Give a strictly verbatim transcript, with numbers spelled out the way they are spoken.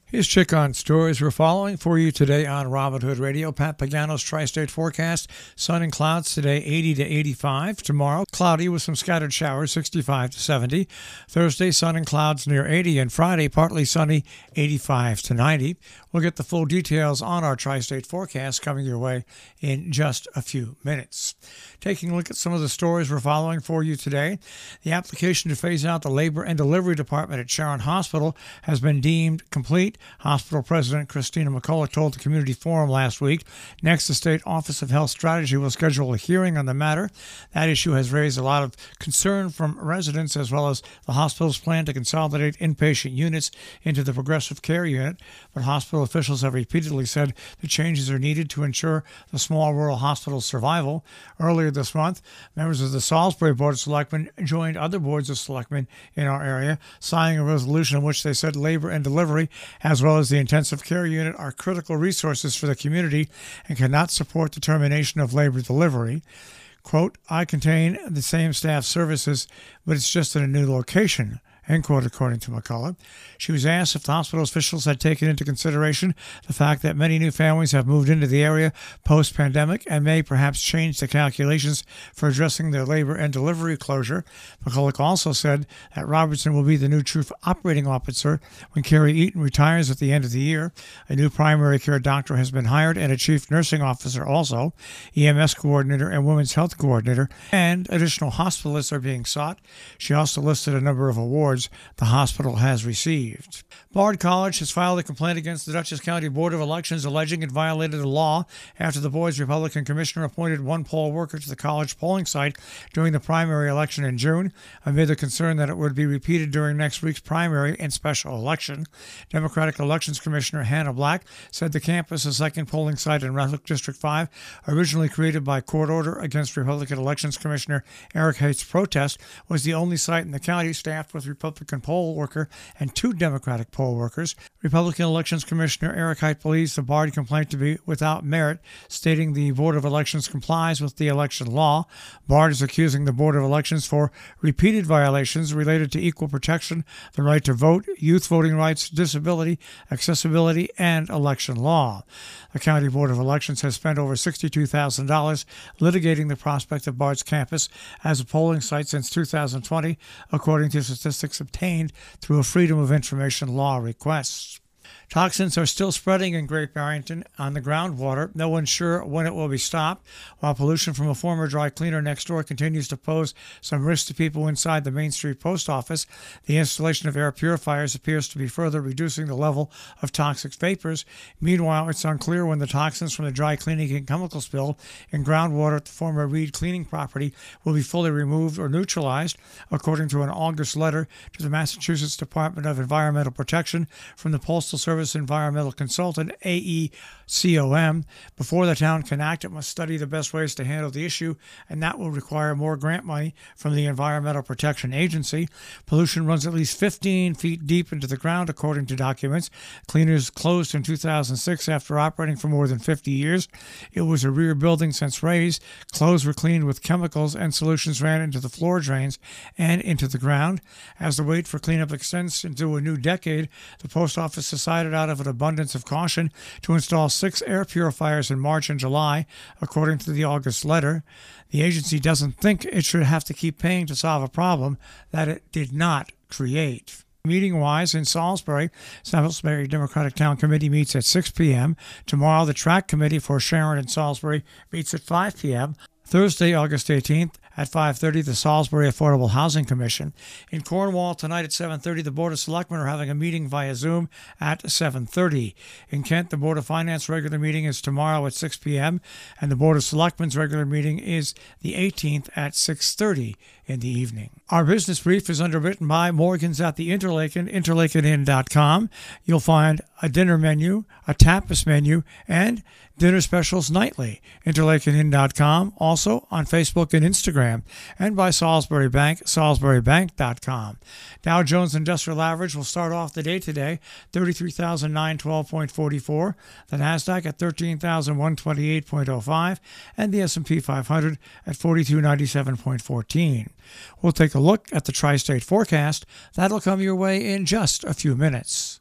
Here's check on stories we're following for you today on Robin Hood Radio. Pat Pagano's Tri-State forecast. Sun and clouds today, eighty to eighty-five. Tomorrow, cloudy with some scattered showers, sixty-five to seventy. Thursday, sun and clouds near eighty. And Friday, partly sunny, eighty-five to ninety. We'll get the full details on our Tri-State forecast coming your way in just a few minutes. Taking a look at some of the stories we're following for you today. The application to phase out the Labor and Delivery Department at Sharon Hospital has been deemed complete. Hospital President Christina McCulloch told the Community Forum last week. Next, the State Office of Health Strategy will schedule a hearing on the matter. That issue has raised a lot of concern from residents, as well as the hospital's plan to consolidate inpatient units into the progressive care unit. But hospital officials have repeatedly said the changes are needed to ensure the small rural hospital's survival. Earlier this month, members of the Salisbury Board of Selectmen joined other boards of selectmen in our area, signing a resolution in which they said labor and delivery, as well as the intensive care unit, are critical resources for the community and cannot support the termination of labor delivery. Quote, I contain the same staff services, but it's just in a new location. End quote, according to McCulloch. She was asked if the hospital officials had taken into consideration the fact that many new families have moved into the area post-pandemic and may perhaps change the calculations for addressing their labor and delivery closure. McCulloch also said that Robertson will be the new chief operating officer when Carrie Eaton retires at the end of the year. A new primary care doctor has been hired and a chief nursing officer also, E M S coordinator and women's health coordinator, and additional hospitalists are being sought. She also listed a number of awards the hospital has received. Bard College has filed a complaint against the Dutchess County Board of Elections alleging it violated the law after the board's Republican commissioner appointed one poll worker to the college polling site during the primary election in June, amid the concern that it would be repeated during next week's primary and special election. Democratic Elections Commissioner Hannah Black said the campus, a second polling site in Rutherford District five, originally created by court order against Republican Elections Commissioner Eric Haight's protest, was the only site in the county staffed with Republican Republican poll worker and two Democratic poll workers. Republican Elections Commissioner Eric Height believes the Bard complaint to be without merit, stating the Board of Elections complies with the election law. Bard is accusing the Board of Elections for repeated violations related to equal protection, the right to vote, youth voting rights, disability, accessibility, and election law. The County Board of Elections has spent over sixty-two thousand dollars litigating the prospect of Bard's campus as a polling site since two thousand twenty, according to statistics obtained through a Freedom of Information law request. Toxins are still spreading in Great Barrington on the groundwater. No one's sure when it will be stopped, while pollution from a former dry cleaner next door continues to pose some risk to people inside the Main Street Post Office. The installation of air purifiers appears to be further reducing the level of toxic vapors. Meanwhile, it's unclear when the toxins from the dry cleaning and chemical spill in groundwater at the former Reed cleaning property will be fully removed or neutralized, according to an August letter to the Massachusetts Department of Environmental Protection from the Postal Service environmental consultant A E C O M. Before the town can act, it must study the best ways to handle the issue, and that will require more grant money from the Environmental Protection Agency. Pollution runs at least fifteen feet deep into the ground, according to documents. Cleaners closed in two thousand six after operating for more than fifty years. It was a rear building since raised. Clothes were cleaned with chemicals, and solutions ran into the floor drains and into the ground. As the wait for cleanup extends into a new decade, the post office decided out of an abundance of caution to install six air purifiers in March and July, according to the August letter. The agency doesn't think it should have to keep paying to solve a problem that it did not create. Meeting-wise, in Salisbury, Salisbury Democratic Town Committee meets at six p.m. Tomorrow, the Track Committee for Sharon and Salisbury meets at five p.m. Thursday, August eighteenth, at five thirty, the Salisbury Affordable Housing Commission. In Cornwall, tonight at seven thirty, the Board of Selectmen are having a meeting via Zoom at seven thirty. In Kent, the Board of Finance regular meeting is tomorrow at six p.m., and the Board of Selectmen's regular meeting is the eighteenth at six thirty in the evening. Our business brief is underwritten by Morgan's at the Interlaken, interlaken inn dot com. You'll find a dinner menu, a tapas menu, and dinner specials nightly. interlaken inn dot com, also on Facebook and Instagram, and by Salisbury Bank, salisbury bank dot com. Dow Jones Industrial Average will start off the day today, thirty-three thousand nine hundred twelve point four four, the NASDAQ at thirteen thousand one hundred twenty-eight point oh five, and the S and P five hundred at forty-two ninety-seven point one four. We'll take a look at the Tri-State forecast. That'll come your way in just a few minutes.